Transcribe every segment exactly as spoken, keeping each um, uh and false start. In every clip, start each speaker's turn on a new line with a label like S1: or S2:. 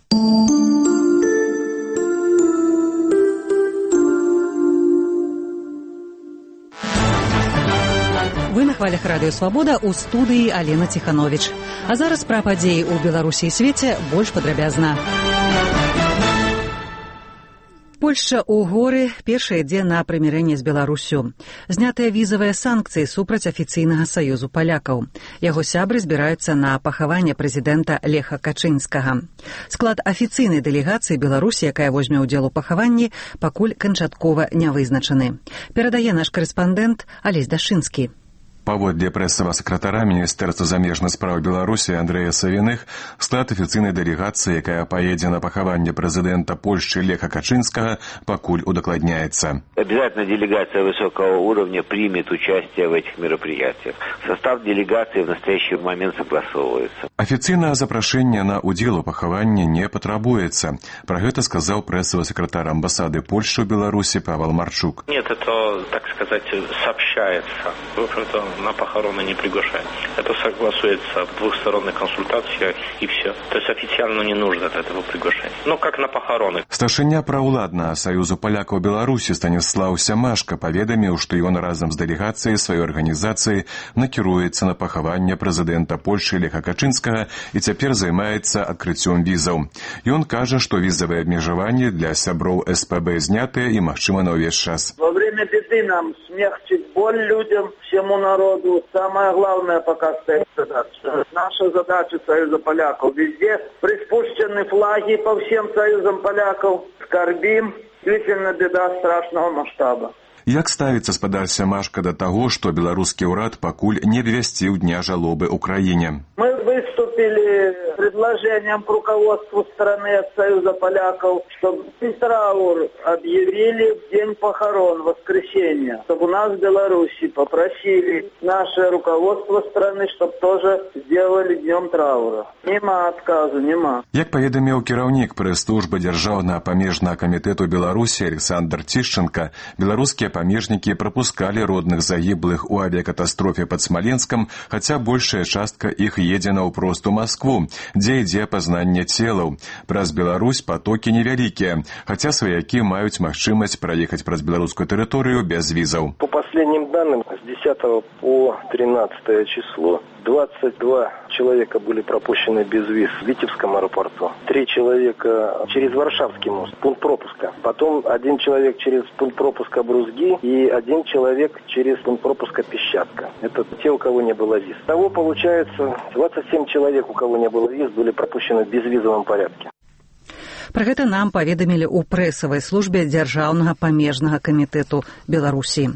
S1: Вы на хвалях радыё Свабода, у студыі Алена Ціхановіч. А зараз пра падзеі ў Беларусі і свеце больш падрабязна. Польшча ў горы першы ідзе на прымірэнне з Беларусю. Знятыя візавыя санкцыі супраць афіцыйнага саюзу палякаў. Яго сябры збіраюцца на пахаванне прэзідэнта Леха Качынскага. Склад афіцыйнай дэлегацыі Беларусі, якая возьме ўдзел у пахаванні, пакуль канчаткова не вызначаны. Перадае наш карэспандэнт Алесь Дашынскі.
S2: Паводле прэсавага сакратара Міністэрства замежных спраў Беларусі Андрэя Савіных, склад афіцыйнай дэлегацыі, якая паедзе на пахаванне прэзідэнта Польшчы Леха Качынскага, пакуль удакладняецца.
S3: Обязательно делегация высокого уровня примет участие в этих мероприятиях. Состав делегации в настоящий момент согласовывается.
S2: Афіцыйнае запрашэнне на удзел у пахаванні не патрабуецца. Пра гэта сказаў прэсавы сакратар амбасады Польшчы ў Беларусі Павел Марчук.
S4: Нет, это, так сказать, сообщается. В общем-то, на похороны не приглашают. Это согласуется в двухсторонних консультациях и все. То есть официально не нужно от этого приглашения. Ну, как на похороны.
S2: Старшыня праўладнага саюзу палякаў Беларусі Станіслаў Сямашка паведаміў, што ён разам з дэлегацыяй сваёй арганізацыі накіруецца на пахаванне прэзідэнта Польшчы Леха Качынскага і цяпер займаецца адкрыццём візаў. Ён кажа, што візавыя абмежаванні для сяброў эс пэ бэ знятыя і магчыма на ўвесь час.
S5: Во время беды нам смягчить боль людям, всему народу. Самое главное пока стоит задача. Наша задача Союза поляков. Везде приспущены флаги по всем Союзам поляков. Скорбим. Действительно беда страшного масштаба.
S2: Як ставіцца спадар Сямашка да таго, што беларускі ўрад пакуль не абвясціў дня жалобы ў краіне?
S5: Мы выступили с предложением к руководству страны от Союза поляков, чтобы траур объявили в день похорон, воскресенье. Чтобы у нас в Беларуси попросили наше руководство страны, чтобы тоже сделали днем траура. Нема отказу, нема.
S2: Як паведаміў кіраўнік прэс-службы дзяржаўнага памежнага камітэту Беларусі Александр Тішченка, беларускія памежнікі прапускалі родных загіблых у авіякатастрофе пад Смаленскам, хаця большая частка іх едзе наўпрост у Маскву, дзе ідзе апазнанне целаў. Праз Беларусь патокі невялікія, хаця сваякі маюць магчымасць праехаць праз беларускую тэрыторыю без візаў.
S6: По последним данным, с десятого по тринадцатое число двадцать два человека были пропущены без виз в Витебском аэропорту. Три человека через Варшавский мост, пункт пропуска. Потом один человек через пункт пропуска Брузги и один человек через пункт пропуска Песчатка. Это те, у кого не было виз. Того получается двадцать семь человек, у кого не было виз, были пропущены в безвизовом порядке.
S1: Пра гэта нам паведамілі ў прэсавай службе дзяржаўнага памежнага камітэту Беларусі.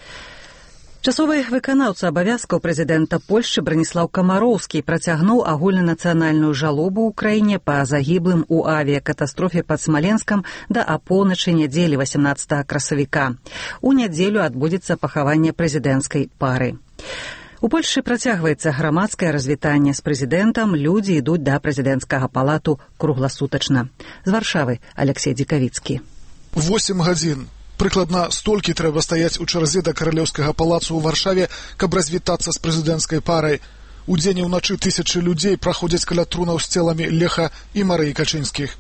S1: Часовы выканаўца абавязкаў прэзідэнта Польшчы Браніслаў Камароўскі працягнуў агульнанацыянальную жалобу ў краіне па загіблым у авіякатастрофе пад Смаленскам да апоўначы нядзелі васямнаццатага красавіка. У нядзелю адбудзецца пахаванне прэзідэнцкай пары. У Польшчы працягваецца грамадскае развітанне з прэзідэнтам, людзі ідуць да прэзідэнцкага палату кругласутачна. З Варшавы Алексей Дзікавіцкі.
S7: восемь гадзін. Прыкладна столькі трэба стаяць у чарзе да каралеўскага палацу ў Варшаве, каб развітацца з прэзідэнцкай парай. У дзень і ўначы тысячы людзей праходзяць каля трунаў з целамі Леха і Марыі Качынскіх.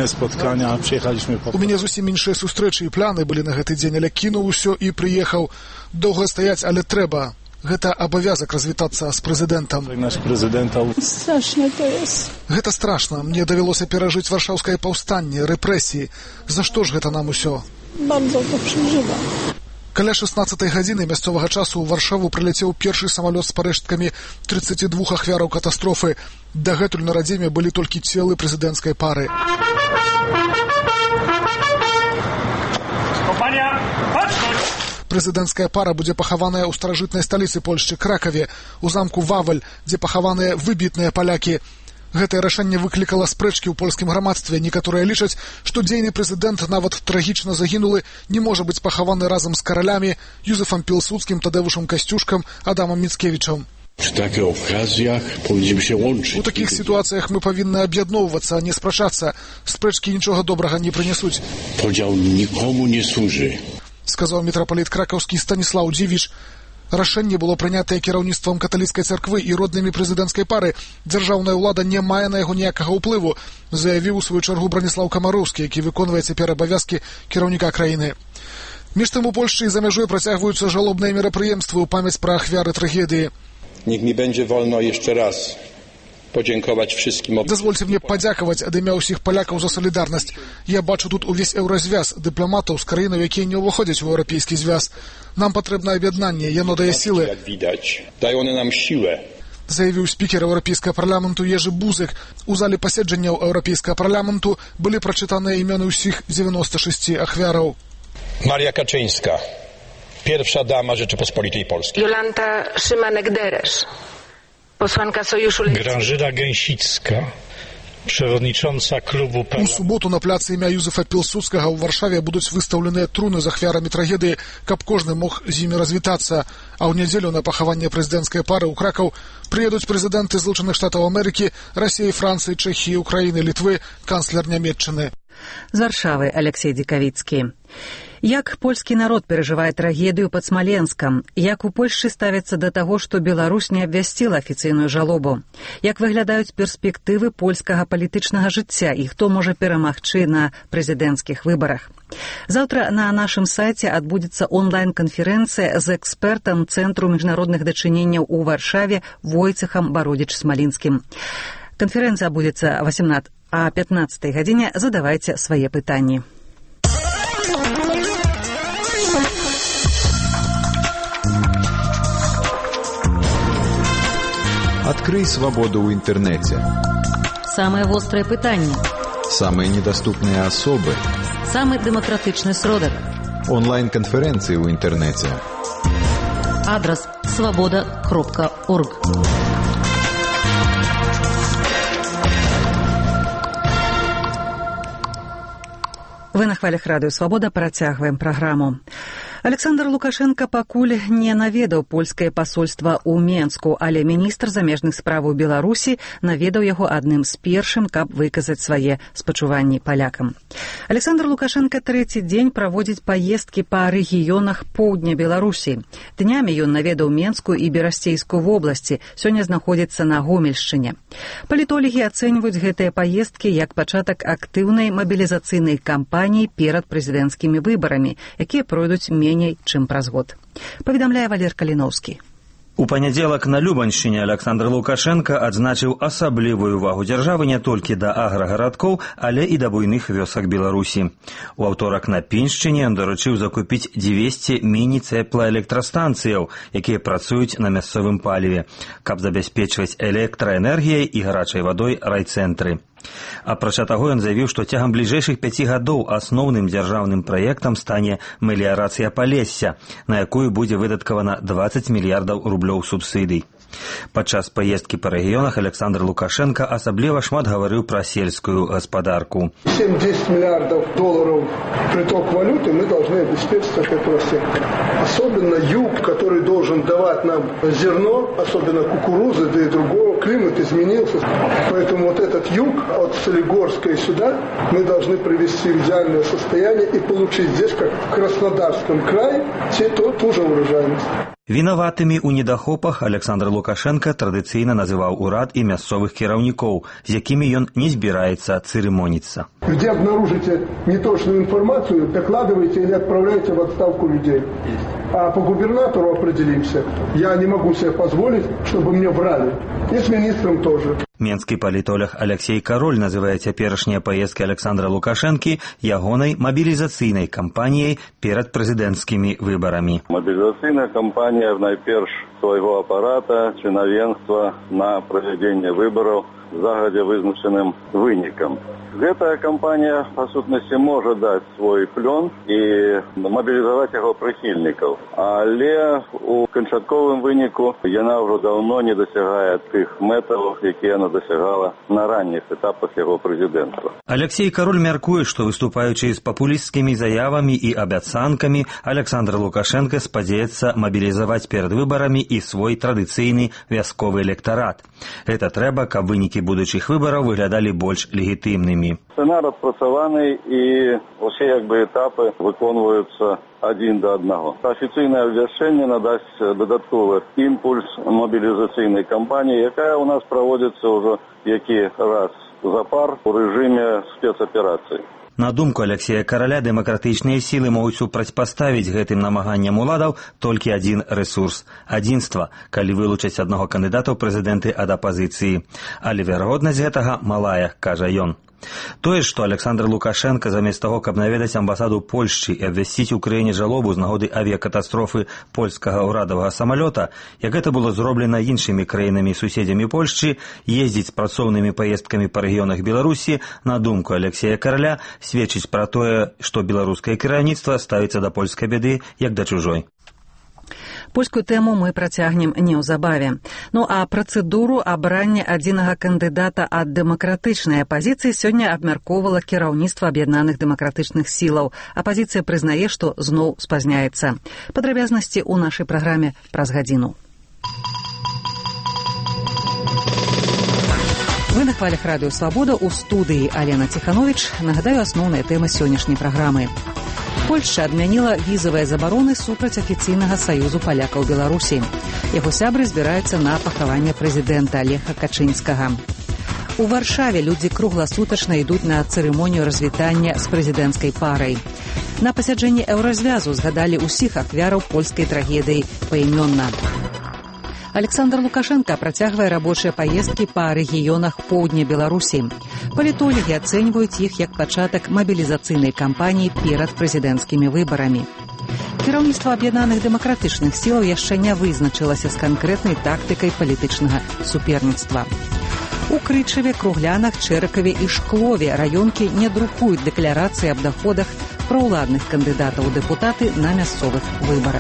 S7: У мяне зусім іншыя сустрэчы і пляны былі на гэты дзень, але кінуў усё і прыехаў. Доўга стаяць, але трэба. Гэта абавязак развітацца з прэзідэнтам.
S8: Страшна то есть.
S7: Гэта страшна. Мне давялося перажыць варшаўскае паўстанне, рэпрэсіі. За што ж гэта нам усё?
S8: Bardzo to przeżywa.
S7: Каля шаснаццатай гадзіны мясцовага часу ў Варшаву прыляцеў першы самалёт з парэшткамі тридцати двух ахвяраў катастрофы. Дагэтуль на радзіме былі толькі целы прэзідэнцкай пары. Прэзідэнцкая пара будзе пахаваная ў старажытнай сталіцы Польшчы Кракаве, у замку Ваваль, дзе пахаваныя выбітныя палякі. Гэтае рашэнне выклікала спрэчкі ў польскім грамадстве. Некаторыя лічаць, што дзейны прэзідэнт нават трагічна загінулы, не можа быць пахаваны разам з каралямі Юзефам Пілсудскім, Тадэвушам Касцюшкам, Адамам Міцкевічам. У такіх сітуацыях мы павінны аб'ядноўвацца, а не спрачацца. Спрэчкі нічога добрага не прынесуць.
S9: Подзел нікому не служы.
S7: Сказаў мітрапаліт кракаўскі Станіслаў Дзівіч. Рашэнне было прынятае кіраўніцтвам каталіцкай царквы і роднымі прэзідэнцкай пары. Дзяржаўная ўлада не мае на яго ніякага ўплыву, заявіў у сваю чаргу Браніслаў Камароўскі, які выконвае цяпер абавязкі кіраўніка краіны. Між тым у Польшчы і за мяжой працягваюцца жалобныя мерапрыемствы ў памяць пра ахвяры трагедыі.
S9: Niech mi będzie wolno jeszcze raz podziękować wszystkim.
S7: Дазвольце мне падзякаваць ад імя ўсіх палякаў за салідарнасць. Я бачу тут увесь еўразвяз дыпламатаў з краінаў, якія не ўваходзяць у еўрапейскі звяз. Нам патрэбна аб'яднанне, яно дае сілы.
S9: Jak widać, dają one nam siłę.
S7: Заявіў спікер еўрапейскага парламенту Ежы Бузык. У зале паседжанняў еўрапейскага парламенту былі прачытаныя імёны ўсіх dziewięćdziesięciu sześciu ахвяраў.
S9: Maria Kaczyńska, pierwsza dama Rzeczypospolitej Polskiej.
S10: Jolanta Szymanek-Deresz, posłanka Sojuszu Lewicy.
S8: Grażyna Gęsicka, przewodnicząca klubu P.
S7: У суботу на пляцы імя Юзефа Пілсудскага ў Варшаве будуць выстаўленыя труны з ахвярамі трагедыі, каб кожны мог з імі развітацца. А ў нядзелю на пахаванне прэзідэнцкай пары ў Кракаў прыедуць прэзідэнты Злучаных Штатаў Амерыкі, Расіі, Францыі, Чэхіі, Украіны, Літвы, канцлер Нямецчыны.
S1: З Варшавы Алексей Дикавіцкі. Як польскі народ перажывае трагедыю пад Смаленскам? Як у Польшчы ставяцца да таго, што Беларусь не абвясціла афіцыйную жалобу? Як выглядаюць перспектывы польскага палітычнага жыцця і хто можа перамагчы на прэзідэнцкіх выбарах? Заўтра на нашым сайце адбудзецца онлайн-канферэнцыя з экспертам Цэнтру міжнародных дачыненняў у Варшаве Войцехам Бародзіч-Смалінскім. Канферэнцыя адбудзецца о пятнадцатай гадзіне. Задавайце свае пытанні.
S11: Открой свободу в интернете.
S12: Самые острые пытания.
S11: Самые недоступные особы.
S12: Самый демократичный сродок.
S11: Онлайн-конференции в интернете.
S12: Адрес свобода кропка орг.
S1: Вы на хвалях радыё «Свабода» працягваем праграму. Александр Лукашенко пакуль не наведаў польскае пасольства ў Менску, але міністр замежных справаў Беларусі наведаў яго адным з першым, каб выказаць свае спачуванні палякам. Александр Лукашенко трэці дзень праводзіць паездкі па рэгіёнах поўдня Беларусі. Днямі ён наведаў Менскую і Берасцейскую вобласці, сёння знаходзіцца на Гомельшчыне. Палітолагі ацэньваюць гэтыя паездкі як пачатак актыўнай мабілізацыйнай кампаніі перад прэзідэнцкімі выбарамі, якія пройдуць меней, чым праз год. Паведамляе Валер Каліноўскі.
S13: У панядзелак на Любаншчыне Александр Лукашенко адзначыў асаблівую увагу дзяржавы не толькі да аграгарадкоў, але і да буйных вёсак Беларусі. У аўторак на Піншчыне ён даручыў закупіць дзвесце міні-цэплаэлектрастанцыяў, якія працуюць на мясцовым паліве, каб забяспечваць электраэнергіяй і гарачай вадой райцэнтры. Апрача таго, ён заявіў, што цягам бліжэйшых пяці гадоў асноўным дзяржаўным праектам стане меліярацыя Палесся, на якую будзе выдаткавана дваццаць мільярдаў рублёў субсідый. Падчас паездкі па рэгіёнах Александр Лукашенко асабліва шмат гаварыў пра сельскую гаспадарку.
S14: семь-десять миллиардов долларов приток валюты мы должны обеспечить от этого сектора. Особенно юг, который должен давать нам зерно, особенно кукурузы, да и другого. Климат изменился. Поэтому вот этот юг от Солигорска и сюда мы должны привести в идеальное состояние и получить здесь, как в Краснодарском крае, те, то, ту же урожайность.
S13: Вінаватымі ў недахопах Александр Лукашенко традыцыйна называў урад і мясцовых кіраўнікоў, з якімі ён не збіраецца цырымоніцца.
S14: Где обнаружите неточную информацию, докладывайте или отправляйте в отставку людей. А по губернатору определимся. Я не могу себе позволить, чтобы мне врали. И с министром тоже.
S13: Менскі палітолог Алексей Кароль называе цяперашнія паездкі Александра Лукашэнкі ягонай мабілізацыйнай кампаніяй перад прэзідэнцкімі выбарамі.
S15: Мабілізацыйная кампанія найперш свайго апарата чынавенства на правядзенне выбараў загадзя вызначаным вынікам. Гэтая кампанія, па сутнасці, можа даць свой плён і мабілізаваць яго прыхільнікаў. Але у канчатковым выніку яна ўжо даўно не дасягае тых мэтаў, якія яна дасягала на ранніх этапах яго прэзідэнцтва.
S13: Алексей Кароль мяркуе, што выступаючы з папулісцкімі заявамі і абяцанкамі, Александр Лукашенко спадзяецца мабілізаваць перад выбарамі і свой традыцыйны вясковы электарат. Гэта трэба, каб вынікі вынікі будучых выбараў выглядалі больш легітымнымі.
S15: Сцэнар адпрацаваны і усе як бы этапы выконваюцца адзін да аднаго. Афіцыйнае абвяшчэнне надасць дадатковы імпульс мобілізацыйнай кампаніі, якая ў нас праводзіцца ўжо які раз запар у рэжыме спецаперацыі.
S13: На думку Алексея Караля, дэмакратычныя сілы могуць супрацьпаставіць гэтым намаганням уладаў толькі адзін рэсурс – адзінства, калі вылучаць аднаго кандыдата ў прэзідэнты ад апазіцыі. Але верагоднасць гэтага малая, кажа ён. Тое, што Александр Лукашенко замест таго, каб наведаць амбасаду Польшчы і абвясціць у краіне жалобу з нагоды авіякатастрофы польскага ўрадавага самалёта, як гэта было зроблена іншымі краінамі і суседзямі Польшчы, ездзіць з працоўнымі паездкамі па рэгіёнах Беларусі, на думку Алексея Караля, сведчыць пра тое, што беларускае кіраўніцтва ставіцца да польскай бяды як да чужой.
S1: Польскую тэму мы працягнем неўзабаве. Ну а працэдуру абрання адзінага кандыдата ад дэмакратычнай апазіцыі сёння абмяркоўвала кіраўніцтва аб'яднаных дэмакратычных сілаў. Апазіцыя прызнае, што зноў спазняецца. Падрабязнасці ў нашай праграме праз гадзіну. Вы на хвалях радыё «Свабода», у студыі Алена Ціхановіч. Нагадаю асноўныя тэмы сённяшняй праграмы. Польшча адмяніла візавыя забароны супраць афіцыйнага саюзу палякаў Беларусі. Яго сябры збіраюцца на пахаванне прэзідэнта Леха Качынскага. У Варшаве людзі кругласутачна ідуць на цырымонію развітання з прэзідэнцкай парай. На пасяджэнні еўразвязу згадалі ўсіх ахвяраў польскай трагедыі паімённа. Александр Лукашенко працягвае рабочыя паездкі па рэгіёнах поўдня Беларусі. Палітолагі ацэньваюць іх як пачатак мабілізацыйнай кампаніі перад прэзідэнцкімі выбарамі. Кіраўніцтва аб'яднаных дэмакратычных сілаў яшчэ не вызначылася з канкрэтнай тактыкай палітычнага суперніцтва. У Крычаве, Круглянах, Чэракаве і Шклове раёнкі не друкуюць дэкларацыі аб даходах праўладных кандыдатаў у дэпутаты на мясцовых выбарах.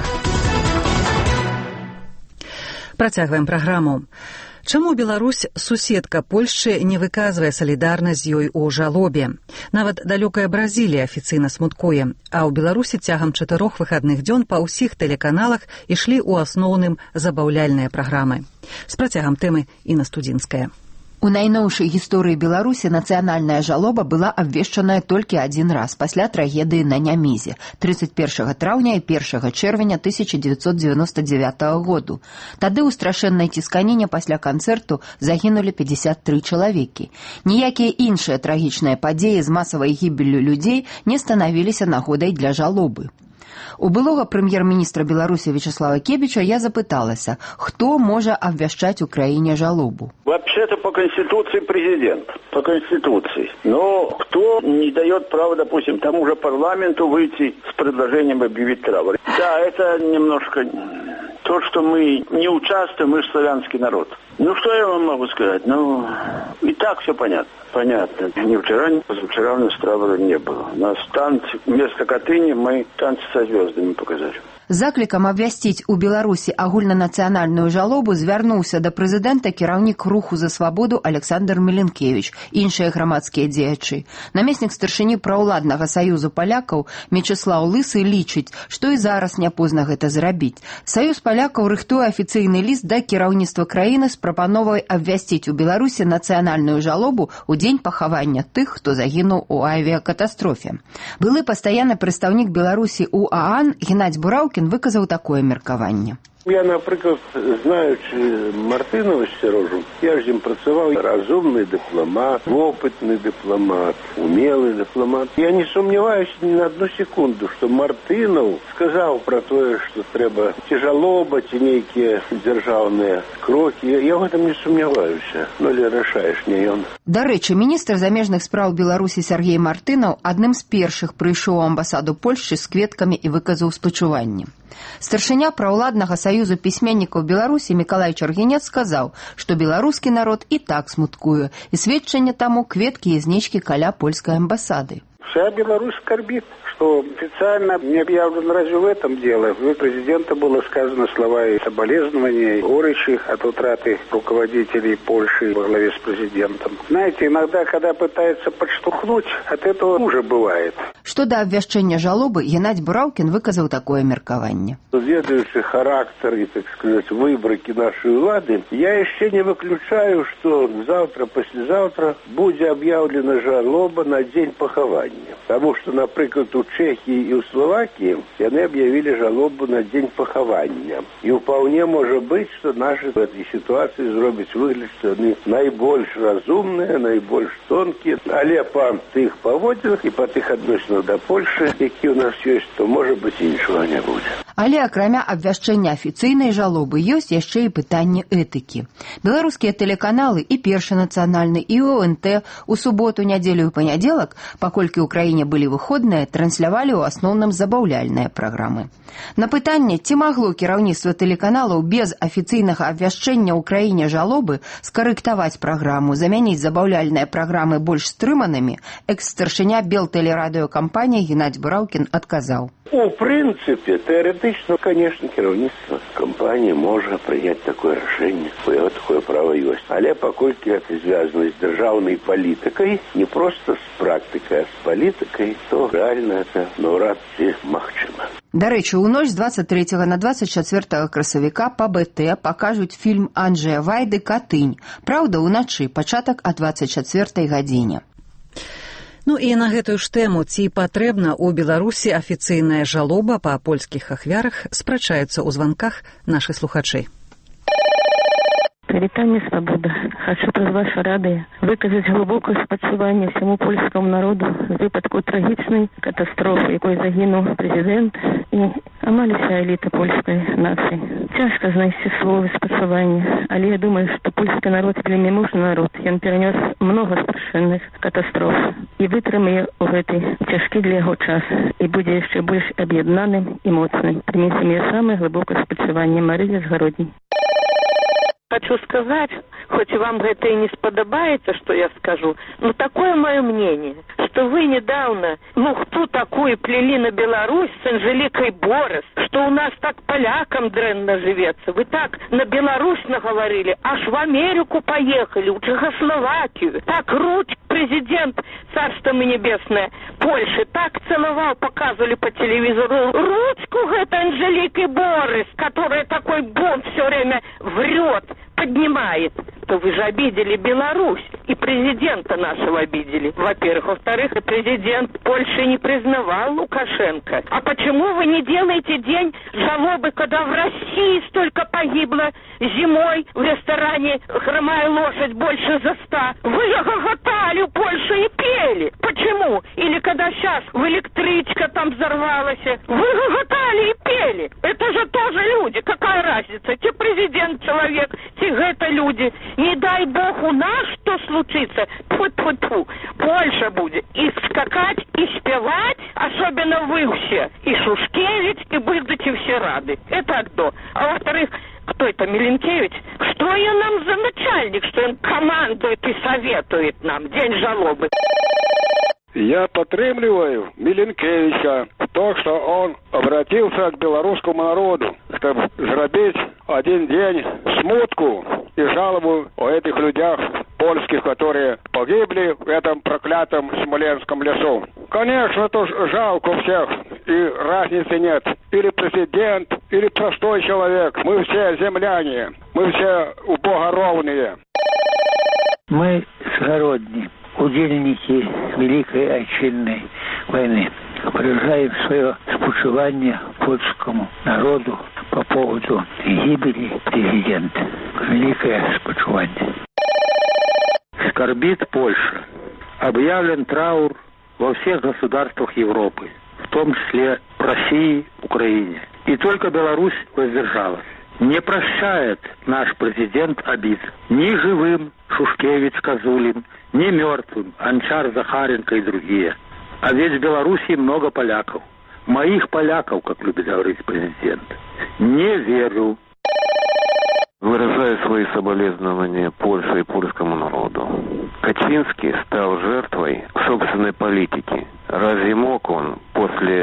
S1: Працягваем праграму. Чаму Беларусь, суседка Польшчы, не выказвае салідарнасць з ёй у жалобе? Нават далёкая Бразілія афіцыйна смуткуе, а ў Беларусі цягам чатырох выхадных дзён па ўсіх тэлеканалах ішлі ў асноўным забаўляльныя праграмы. З працягам тэмы Інна Студзінская.
S16: У найноўшай гісторыі Беларусі нацыянальная жалоба была абвешчаная толькі адзін раз пасля трагедыі на Нямізе трыццаць першага траўня і першага чэрвеня тысяча дзевяцьсот дзевяноста дзевятага году. Тады ў страшэннай цісканіне пасля канцэрту загінулі пятьдесят три чалавекі. Ніякія іншыя трагічныя падзеі з масавай гібеллю людзей не станавіліся нагодай для жалобы. У былога прэм'ер-міністра Беларусі Вячеслава Кебіча я запыталася, хто можа абвяшчаць у краіне жалобу.
S17: Вообще-то по Конституции президент, по Конституции. Но кто не дает права, допустим, тому же парламенту выйти с предложением объявить траур? Да, это немножко то, что мы не участвуем, мы же славянский народ. Ну, что я вам могу сказать? Ну, и так все понятно. Понятно. Ни вчера, ни позавчера у нас траура не было. У нас танцы, вместо Катыни мы танцы со звездами показали.
S16: Заклікам абвясціць у Беларусі агульнанацыянальную жалобу звярнуўся да прэзідэнта кіраўнік руху за свабоду Александр Міленкевіч, іншыя грамадскія дзеячы. Намеснік старшыні праўладнага саюзу палякаў Мечыслаў Лысы лічыць, што і зараз не позна гэта зрабіць. Саюз палякаў рыхтуе афіцыйны ліст да кіраўніцтва краіны з прапановай абвясціць у Беларусі нацыянальную жалобу ў дзень пахавання тых, хто загінуў у авіякатастрофе. Былы пастаянны прадстаўнік Беларусі ў ААН Геннадзь Бураўкі выказаў такое меркаванне.
S18: Я, наприклад, знаючи Мартинова Сережу, я ж їм працював, розумний дипломат, опитний дипломат, умілий дипломат. Я не сумніваюся ні на одну секунду, що Мартинов сказав про те, що треба ті жалоби, ті ніякі державні кроки. Я, я в этом не сумніваюся. Ну, але рішаєш не ён.
S16: До речі, міністр замежных справ Беларусі Сергей Мартынаў адным з першых прыйшоў у амбасаду Польшчы з кветкамі і выказаў спачуванне. Старшыня праўладнага саюзу пісьменнікаў Беларусі Мікалай Чаргінец сказаў, што беларускі народ і так смуткуе, і сведчанне таму кветкі і знічкі каля польскай амбасады.
S18: Вся Беларусь скорбит, что официально не объявлено разве в этом дело. У президента было сказано слова и соболезнования, горечи от утраты руководителей Польши во главе с президентом. Знаете, иногда, когда пытаются подштурхнуть, от этого хуже бывает.
S16: Што да абвяшчэння жалобы, Геннадзь Бураўкін выказаў такое меркаванне.
S18: Ведаючы характер и, так сказать, выборки нашей улады, я еще не выключаю, что завтра, послезавтра будет объявлена жалоба на день похования. Потому что, например, у Чехии и у Словакии они объявили жалобу на день похования. И вполне может быть, что наши в этой ситуации зробить выгляд, что они наибольш разумные, наибольш тонкие. Але по тых поводинах и по тых отношениях до Польши, які у нас есть, то, может быть, и ничего не будет.
S16: Але акрамя абвяшчэння афіцыйнай жалобы ёсць яшчэ і пытанне этыкі. Беларускія тэлеканалы і Першы нацыянальны, і О Н Т у суботу, нядзелю і панядзелак, паколькі ў краіне былі выходныя, транслявалі ў асноўным забаўляльныя праграмы. На пытанне, ці магло кіраўніцтва тэлеканалаў без афіцыйнага абвяшчэння ў краіне жалобы скарэктаваць праграму, замяніць забаўляльныя праграмы больш стрыманымі, экс-старшыня Белтэлерадыёкампаніі Геннадзь Бураўкін адказаў.
S18: У принципе, теоретично, конечно, керівництво компании может принять такое решение, его такое право есть. Але покольки это связано с державной политикой, не просто с практикой, а с политикой, то реально это навряд чи магчыма.
S16: Дарэчы, у ноч з дваццаць трэцяга на дваццаць чацвёртага красавіка па Бэ Тэ пакажуць фільм Анджэя Вайды «Катынь». Праўда, уначы, пачатак о дваццаць чацвёртай гадзіне.
S1: Ну і на гэтую ж тэму, ці патрэбна ў Беларусі афіцыйная жалоба па польскіх ахвярах, спрачаюцца ў званках нашы слухачы.
S19: Вітанне, свабода. Хочу праз ваша радыё выказаць глыбокае спачуванне ўсяму польскаму народу з выпадку трагічнай катастрофы, якой загінуў прэзідэнт і амаль уся эліта польскай нацыі. Цяжка знайсці словы спачування, але я думаю, што польскі народ вельмі мужны народ. Ён перанёс многа страшэнных катастроф і вытрымае ў гэты цяжкі для яго час і будзе яшчэ больш аб'яднаным і моцным. Прыміце мне самае глыбокае спачуванне. Марыя з Гародні.
S10: Хочу сказать, хоть вам это и не сподобается, что я скажу, но такое мое мнение, что вы недавно мухту такую плели на Беларусь с Анжеликой Борис, что у нас так полякам дрянно живется. Вы так на Беларусь наговорили, аж в Америку поехали, в Чехословакию. Так ручь президент, царство ему небесное, Польши, так целовал, показывали по телевизору ручку этой Анжелики Борис, которая такой бомб все время врет, поднимает, то вы же обидели Беларусь. И президента нашего обидели. Во-первых. Во-вторых, и президент Польши не признавал Лукашенко. А почему вы не делаете день жалобы, когда в России столько погибло зимой в ресторане «Хромая лошадь» больше за ста? Вы гоготали в Польше и пели. Почему? Или когда сейчас в электричка там взорвалась, вы гоготали и пели. Это же тоже люди. Какая разница? Те президент человек, те это люди. Не дай бог у нас что случится. Тьфу-тьфу-тьфу. Польша будет и скакать, и спевать, особенно вы все. И Шушкевич, и будете все рады. Это одно. А во-вторых, кто это, Миленкевич? Что он нам за начальник, что он командует и советует нам? День жалобы.
S20: Я подтримливаю Миленкевича в том, что он обратился к белорусскому народу, чтобы сделать один день смутку и жалобу о этих людях польских, которые погибли в этом проклятом Смоленском лесу. Конечно, это жалко всех, и разницы нет. Или президент, или простой человек. Мы все земляне, мы все у Бога ровные.
S21: Мы с Городни, удельники Великой Отчинной войны, выражаем свое спочувание польскому народу по поводу гибели президента. Великое спочувание.
S22: Скорбит Польша. Объявлен траур во всех государствах Европы, в том числе в России, Украине. И только Беларусь воздержалась. Не прощает наш президент обид ни живым Шушкевич, Козулин, ни мертвым Анчар, Захаренко и другие. А ведь в Беларуси много поляков. Моих поляков, как любит говорить президент. Не верю.
S23: Выражаю свои соболезнования Польше и польскому народу. Качинский стал жертвой собственной политики. Разве мог он после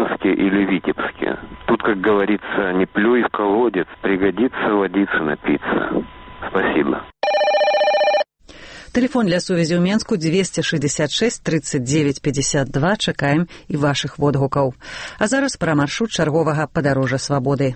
S23: Курске или Витебске. Тут, как говорится, не плюй в колодец, пригодится водицы напиться. Спасибо.
S1: Телефон для сувязі ў Менску двести шестьдесят шесть тридцать девять пятьдесят два. Чакаем і вашых водгукаў. А зараз пра маршрут чарговага падарожжа свабоды.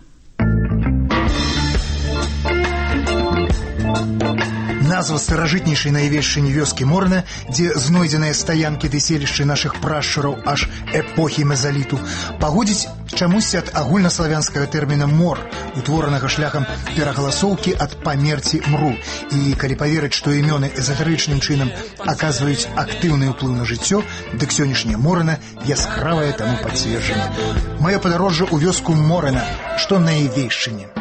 S3: Назва старажытнейшай найвешшай вёскі Морна, дзе знойдзеныя стаянкі ды селішчы нашых прашчураў аж эпохі мезаліту, пагодзіць чамусьці ад агульнаславянскага тэрміна «мор», утворанага шляхам перагаласоўкі ад «памерці мру». І калі паверыць, што імёны эзатэрычным чынам аказваюць актыўны ўплыў на жыццё, дык сённяшняе Морна яскравае таму пацверджанне. Маё падарожжа ў вёску Морна, што на Івейшчыне.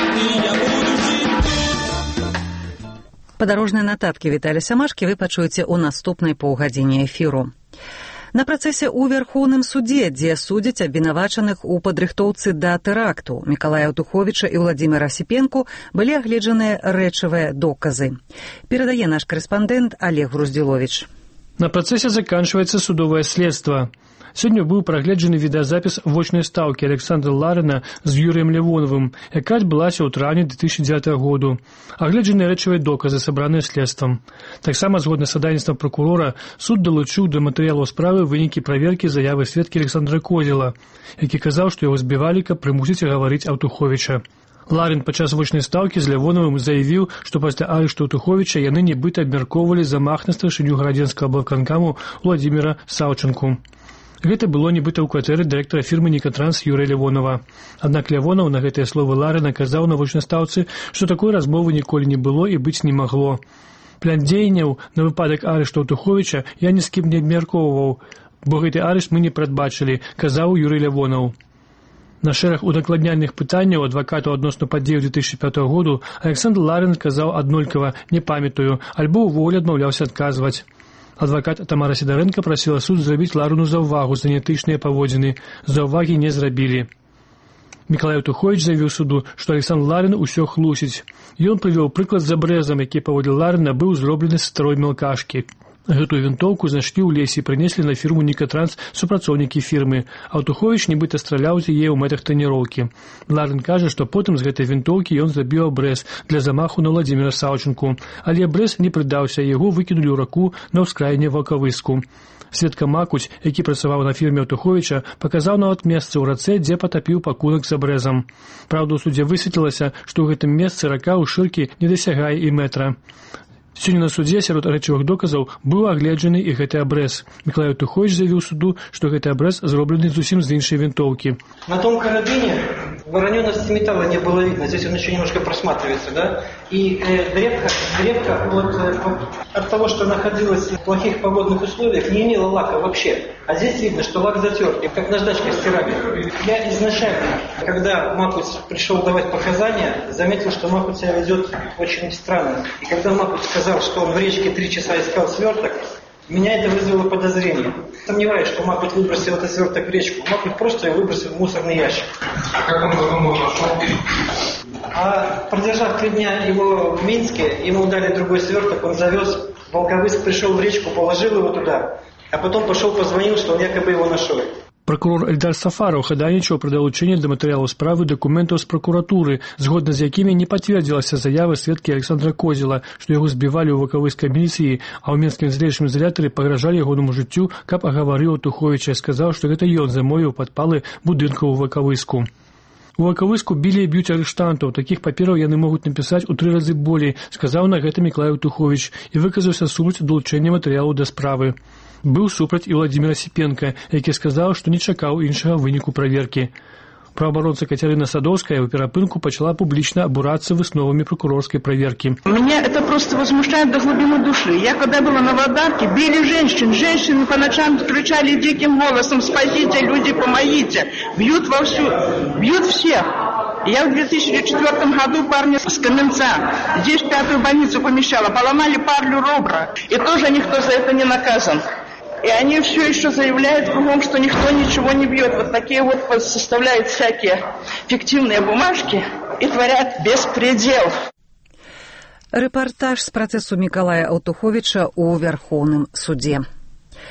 S1: Падарожныя нататкі Віталія Самашкі вы пачуеце ў наступнай паўгадзіне эфіру. На працэсе ў Вярхоўным судзе, дзе судзяць абвінавачаных у падрыхтоўцы да тэракту Мікалая Аўтуховіча і Владзіміра Асіпенку, былі агледжаныя рэчавыя доказы. Перадае наш корэспандэнт Олег Груздзіловіч.
S4: На працэсе заканчваецца судовае следства. Сёння быў прагледжаны відэазапіс вочнай стаўкі Александра Ларына з Юрыем Лявоновым, якая адбылася ў траўні две тысячи девятого году. Агледжаныя рэчавыя доказы, сабраныя следствам. Таксама, згодна з садайніцтвам пракурора, суд далучыў да матэрыялаў справы вынікі праверкі заявы сведкі Александра Козела, які казаў, што яго збівалі, каб прымусіць гаварыць Аўтуховіча. Ларин падчас вочнай стаўкі з Лявоновым заявіў, што пасля арышту Аўтуховіча яны нібыта абмяркоўвалі замах на старшыню гарадзенскага аблканкаму Владзіміра Саўчанку. Гэта было нібыта ў кватэры дырэктара фірмы «Никотранс» Юрыя Лявонова. Аднак Лявонов на гэтыя словы Ларина казаў на вочнай стаўцы, што такой размовы ніколі не было і быць не магло. План дзеянняў на выпадак арышту Аўтуховіча я ні з кім не абмяркоўваў, бо гэты арышт мы не прадбачылі, казаў Юрый Лявонов. На шэраг удакладняльных пытанняў адвакату адносна падзею две тысячи пятого году Александр Ларин казаў аднолькава «не памятаю», альбо ўвогуле адмаўляўся адказваць. Адвакат Тамара Сідарэнка прасіла суд зрабіць Ларыну заўвагу за неэтычныя паводзіны. Заўвагі не зрабілі. Мікалай Аўтуховіч заявіў суду, што Александр Ларин усё хлусіць. Ён прывёў прыклад з абрэзам, які паводле Ларина быў зроблены з старой мелкашкі. Гэтую вінтоўку знайшлі ў лесе і прынеслі на фірму «Никотранс» супрацоўнікі фірмы. Аўтуховіч нібыта страляў з яе ў мэтах трэніроўкі. Ларин кажа, што потым з гэтай вінтоўкі ён зрабіў абрэз для замаху на Владзіміра Саўчанку, але абрэз не прыдаўся, яго выкінулі ў раку на ўскраіне Ваўкавыску. Сведка Макуць, які працаваў на фірме Аўтуховіча, паказаў нават месца ў рацэ, дзе патапіў пакунак з абрэзам. Праўда, у судзе высветлілася, што ў гэтым месцы рака ў шыркі не дасягае і метра. Сёння на судзе сярод рэчавых доказаў быў агледжаны і гэты абрэз. Мікалай Аўтуховіч заявіў суду, што гэты абрэз зроблены зусім з іншай вінтоўкі.
S5: На том карабине воронености металла не было видно. Здесь он еще немножко просматривается, да? И э, древка, древка вот, э, от того, что находилась в плохих погодных условиях, не имела лака вообще. А здесь видно, что лак затерт, как наждачка стирали. Я изначально, когда Макуц пришел давать показания, заметил, что Макуц себя ведет очень странно. И когда Макуц сказал, что он в речке три часа искал сверток, меня это вызвало подозрение. Сомневаюсь, что Макут выбросил этот сверток в речку. Макут просто его выбросил в мусорный ящик.
S24: А как он его нашел?
S5: А продержав три дня его в Минске, ему дали другой сверток, он завез в Волковыск, пришел в речку, положил его туда, а потом пошел, позвонил, что он якобы его нашел.
S4: Прокурор Эльдар Сафаров хадайнічаў пра далучэнне да матэрыялаў справы дакументаў з пракуратуры, згодна з якімі не пацвердзілася заява сведкі Александра Козела, што яго збівалі ў вакавыскай міліцыі, а ў менскім злейшым изолятары пагражалі ягонаму жыццю, каб агаварыў Аўтуховіча, сказаў, што гэта ён замовіў падпалы будынкаў у Вакавыску. У Вакавыску білі і б'юць арыштантаў, такіх папераў яны могуць напісаць у тры разы болей, сказаў на гэта Мікалай Аўтуховіч і выказаўся супраць далучэння матэрыялаў да справы. Быў супраць і Владзіміра Асіпенка, які сказаў, што не чакаў іншага выніку праверкі. Праваабаронца Кацярына Садовская ў перапынку пачала публічна абурацца высновамі прокурорской проверки.
S25: Меня это просто возмущает до глубины души. Я когда была на Водарке, били женщин. Женщины по ночам кричали диким голосом: «Спасите, люди, помогите!» Бьют вовсю, бьют всех. Я в две тысячи четвёртом году парня с Каменца здесь в пятую больницу помещала. Поломали парлю ребра. И тоже никто за это не наказан. И они все еще заявляют кругом, что никто ничего не бьет. Вот такие вот составляют всякие фиктивные бумажки и творят беспредел.
S1: Рэпартаж з працэсу Мікалая Аўтуховіча ў Вярхоўным судзе.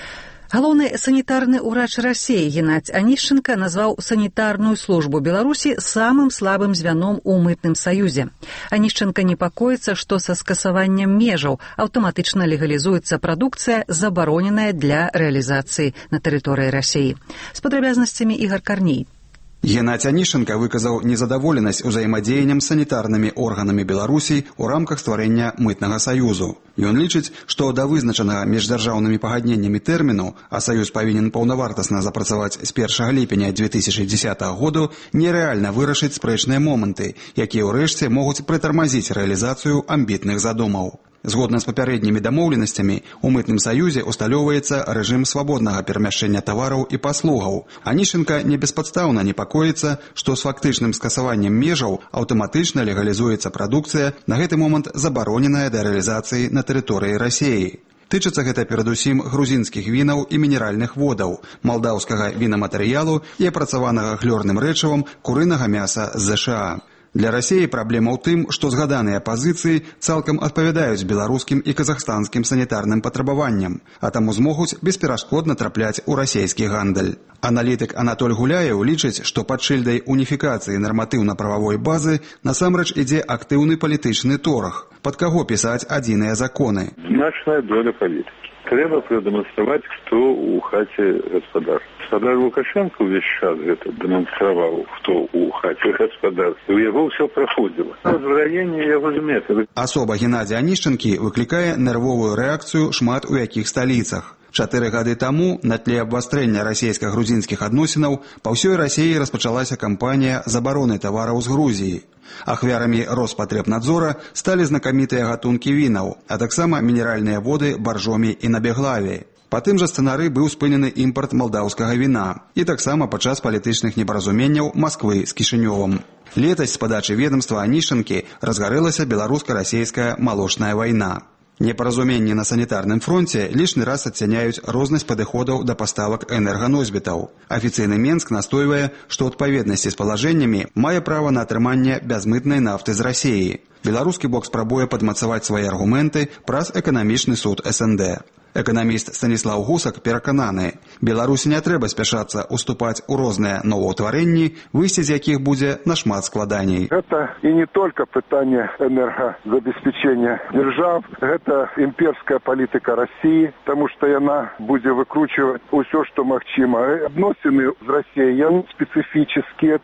S1: Галоўны санітарны ўрач Расіі Геннадзь Анішченка назваў санітарную службу Беларусі самым слабым звяном у мытным саюзе. Анішченка непакоіцца, што са скасаваннем межаў аўтаматычна легалізуецца прадукцыя, забароненая для рэалізацыі на тэрыторыі Расіі. З падрабязнасцямі Ігар Карней.
S2: Геннадзь Анішченка выказаў незадаволенасць узаемадзеяннем з санітарнымі органамі Беларусі ў рамках стварэння мытнага саюзу. Ён лічыць, што да вызначанага міждзяржаўнымі пагадненнямі тэрміну, а саюз павінен паўнавартасна запрацаваць з першага ліпеня дзве тысячы дзесятага году, нерэальна вырашыць спрэчныя моманты, якія ўрэшце могуць прытармазіць рэалізацыю амбітных задумаў. Згодна з папярэднімі дамоўленасцямі, у мытным саюзе усталёўваецца рэжым свабоднага перамяшчэння тавараў і паслугаў. Анішченка не беспадстаўна непакоіцца, што з фактычным скасаваннем межаў аўтаматычна легалізуецца прадукцыя, на гэты момант забароненая да рэалізацыі на тэрыторыі Расіі. Тычыцца гэта перадусім грузінскіх вінаў і мінеральных водаў, малдаўскага вінаматэрыялу і апрацаванага хлёрным рэчывам курынага мяса з ЗША. Для Расіі праблема ў тым, што згаданыя пазіцыі цалкам адпавядаюць беларускім і казахстанскім санітарным патрабаванням, а таму змогуць бесперашкодна трапляць у расійскі гандаль. Аналітык Анатоль Гуляев лічыць, што пад шыльдай уніфікацыі нарматыўна-прававой базы насамрэч ідзе актыўны палітычны торг. Пад каго пісаць адзіныя законы?
S6: Значная доля палітыкі. Трэба прадэманстраваць, хто ў хаце гаспадар. Гаспадар Лукашенко ўвесь час гэта дэманстраваў, хто ў хаце гаспадар. У яго ўсё праходзіла. Розвраенне яго ж метады.
S2: Асоба Геннадзя Анішченкі выклікае нервовую рэакцыю шмат у якіх сталіцах. Чатыры гады таму на тле абвастрэння расійска-грузінскіх адносінаў па ўсёй Расіі распачалася кампанія забароны тавараў з Грузіі. Ахвярамі Роспатребнадзора сталі знакамітыя гатункі вінаў, а таксама мінеральныя воды Баржомі і Набеглаві. Па тым жа сцэнары быў спынены імпарт малдаўскага віна і таксама падчас палітычных непаразуменняў Масквы з Кішынёвам. Летась з падачы ведамства Анішченкі разгарэлася беларуска-расійская малочная вайна. Непаразуменні на санітарным фронце лішні раз адцяняюць рознасць падыходаў да паставак энерганосьбітаў. Афіцыйны Менск настойвае, што ў адпаведнасці з палажэннямі мае права на атрыманне бязмытнай нафты з Расіі. Беларускі бок спрабуе падмацаваць свае аргументы праз эканамічны суд эс эн дэ. Эканаміст Станіслаў Гусак перакананы, Беларусі не трэба спяшацца уступаць у розныя новаўтварэнні, выйсці з якіх будзе нашмат складаней.
S18: Гэта і не толькі пытанне энергазабеспячэння дзяржаў, гэта імперская палітыка Расіі, таму што яна будзе выкручваць усё, што магчыма. Адносіны з Расіяй яны спецыфічныя.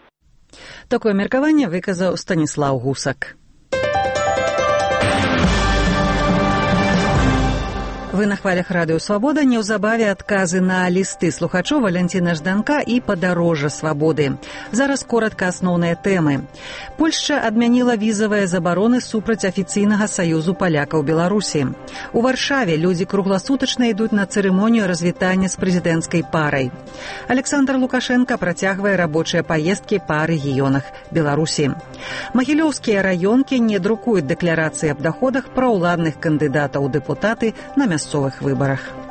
S1: Такое меркаванне выказаў Станіслаў Гусак. Вы на хвалях Радыё Свабода. Неўзабаве адказы на лісты слухачоў Валянціна Жданка і падарожжа свабоды. Зараз коратка асноўныя тэмы. Польшча адмяніла візавыя забароны супраць афіцыйнага саюзу палякаў Беларусі. У Варшаве людзі кругласутачна ідуць на цырымонію развітання з прэзідэнцкай парай. Александр Лукашенко працягвае рабочыя паездкі па рэгіёнах Беларусі. Магілёўскія раёнкі не друкуюць дэкларацыі аб даходах праўладных кандыдатаў у дэпутаты на мясцовых выбарах.